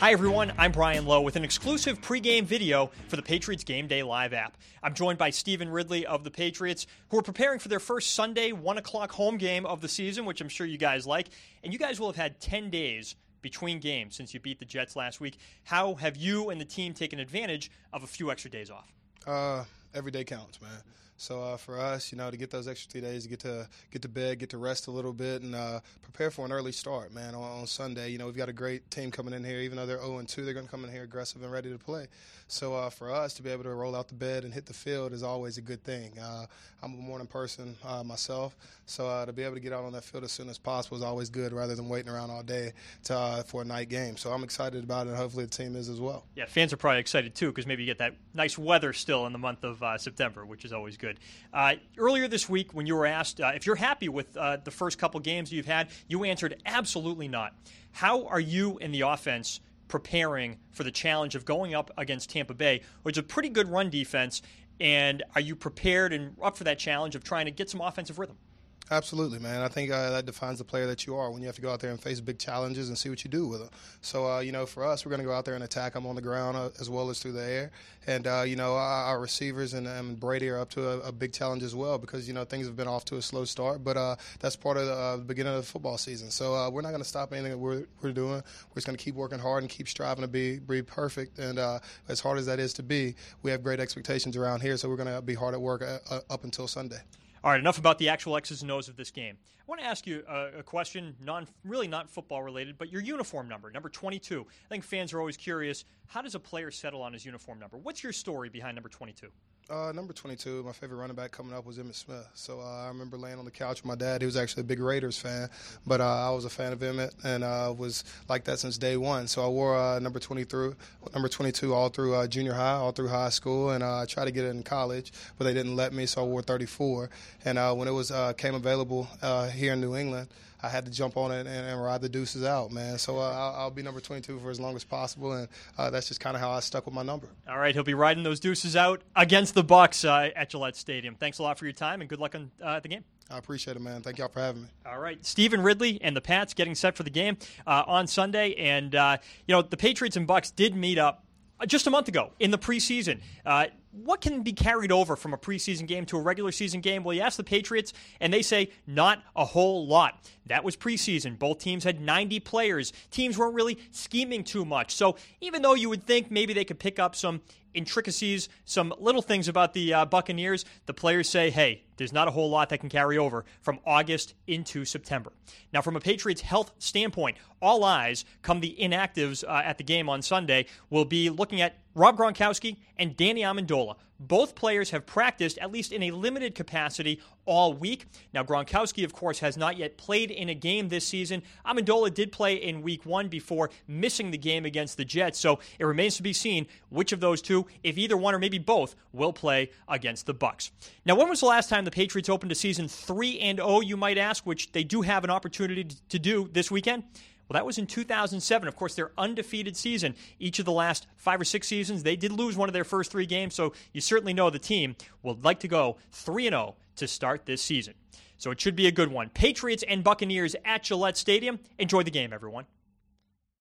Hi everyone, I'm Brian Lowe with an exclusive pregame video for the Patriots Game Day Live app. I'm joined by Stephen Ridley of the Patriots, who are preparing for their first Sunday 1 o'clock home game of the season, which I'm sure you guys like. And you guys will have had 10 days between games since you beat the Jets last week. How have you and the team taken advantage of a few extra days off? Every day counts, man. So for us, to get those extra 2 days, to get to bed, get to rest a little bit, and prepare for an early start, man. On Sunday, we've got a great team coming in here. Even though they're 0-2, they're going to come in here aggressive and ready to play. So for us to be able to roll out the bed and hit the field is always a good thing. I'm a morning person myself, so to be able to get out on that field as soon as possible is always good, rather than waiting around all day for a night game. So I'm excited about it, and hopefully the team is as well. Yeah, fans are probably excited too, because maybe you get that nice weather still in the month of September, which is always good. Earlier this week, when you were asked if you're happy with the first couple games you've had, you answered absolutely not. How are you in the offense preparing for the challenge of going up against Tampa Bay, which is a pretty good run defense, and are you prepared and up for that challenge of trying to get some offensive rhythm? Absolutely, man. I think that defines the player that you are when you have to go out there and face big challenges and see what you do with them. So, for us, we're going to go out there and attack them on the ground as well as through the air. And, our receivers and Brady are up to a big challenge as well because, things have been off to a slow start. But that's part of the beginning of the football season. So we're not going to stop anything that we're doing. We're just going to keep working hard and keep striving to be perfect. And as hard as that is to be, we have great expectations around here. So we're going to be hard at work up until Sunday. All right, enough about the actual X's and O's of this game. I want to ask you a question, really not football related, but your uniform number 22. I think fans are always curious, how does a player settle on his uniform number? What's your story behind number 22? Number 22, my favorite running back coming up was Emmitt Smith. So I remember laying on the couch with my dad. He was actually a big Raiders fan, but I was a fan of Emmitt and was like that since day one. So I wore number 22 all through junior high, all through high school, and I tried to get it in college, but they didn't let me, so I wore 34. And when it came available here in New England, I had to jump on it and ride the deuces out, man. So I'll be number 22 for as long as possible, and that's just kind of how I stuck with my number. All right, he'll be riding those deuces out against the Bucs at Gillette Stadium. Thanks a lot for your time, and good luck on the game. I appreciate it, man. Thank y'all for having me. All right, Stephen Ridley and the Pats getting set for the game on Sunday, and the Patriots and Bucs did meet up just a month ago in the preseason. What can be carried over from a preseason game to a regular season game? Well, you ask the Patriots, and they say not a whole lot. That was preseason. Both teams had 90 players. Teams weren't really scheming too much. So even though you would think maybe they could pick up some intricacies, some little things about the Buccaneers, the players say, hey, there's not a whole lot that can carry over from August into September. Now, from a Patriots health standpoint, all eyes, come the inactives at the game on Sunday, will be looking at Rob Gronkowski and Danny Amendola. Both players have practiced, at least in a limited capacity, all week. Now, Gronkowski, of course, has not yet played in a game this season. Amendola did play in Week 1 before missing the game against the Jets, so it remains to be seen which of those two, if either one or maybe both, will play against the Bucs. Now, when was the last time the Patriots opened a season 3-0, you might ask, which they do have an opportunity to do this weekend? Well, that was in 2007. Of course, their undefeated season. Each of the last 5 or 6 seasons, they did lose one of their first 3 games, so you certainly know the team would like to go 3-0 to start this season. So it should be a good one. Patriots and Buccaneers at Gillette Stadium. Enjoy the game, everyone.